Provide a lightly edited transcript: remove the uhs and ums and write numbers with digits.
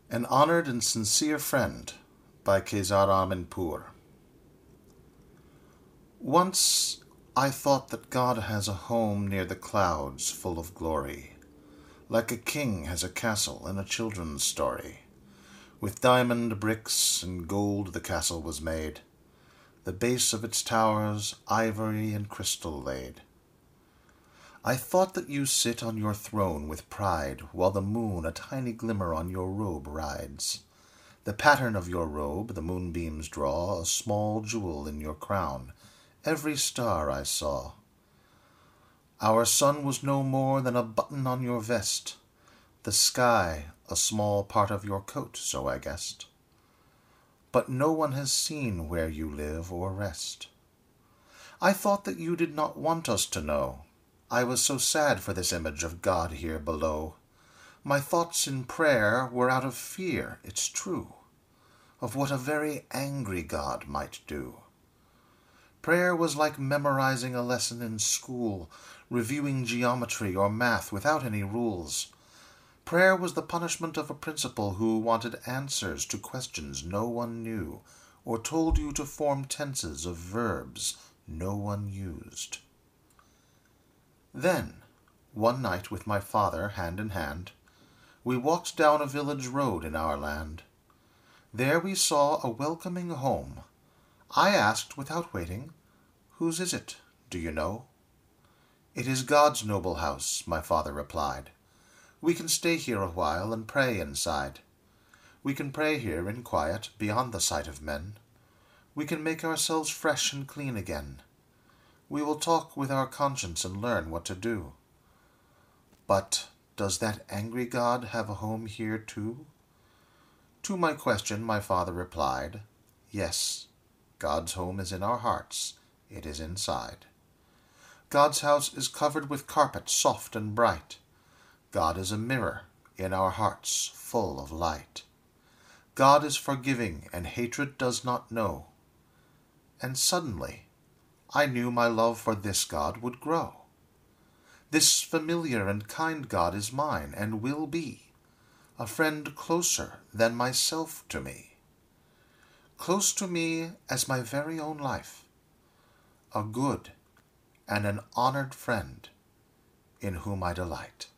An Honored and Sincere Friend by Kesar Aminpour. Once I thought that God has a home near the clouds full of glory, like a king has a castle in a children's story. With diamond bricks and gold the castle was made, the base of its towers ivory and crystal laid. I thought that you sit on your throne with pride, while the moon a tiny glimmer on your robe rides. The pattern of your robe the moonbeams draw, a small jewel in your crown, every star I saw. Our sun was no more than a button on your vest, the sky a small part of your coat, so I guessed. But no one has seen where you live or rest. I thought that you did not want us to know. I was so sad for this image of God here below. My thoughts in prayer were out of fear, it's true, of what a very angry God might do. Prayer was like memorizing a lesson in school, reviewing geometry or math without any rules. Prayer was the punishment of a principal who wanted answers to questions no one knew, or told you to form tenses of verbs no one used. Then, one night with my father, hand in hand, we walked down a village road in our land. There we saw a welcoming home. I asked without waiting, "Whose is it? Do you know?" "It is God's noble house," my father replied. "We can stay here a while and pray inside. We can pray here in quiet, beyond the sight of men. We can make ourselves fresh and clean again. We will talk with our conscience and learn what to do." But does that angry God have a home here too? To my question my father replied, "Yes, God's home is in our hearts, it is inside. God's house is covered with carpet soft and bright. God is a mirror in our hearts full of light. God is forgiving and hatred does not know." And suddenly I knew my love for this God would grow. This familiar and kind God is mine and will be, a friend closer than myself to me. Close to me as my very own life, a good and an honored friend in whom I delight.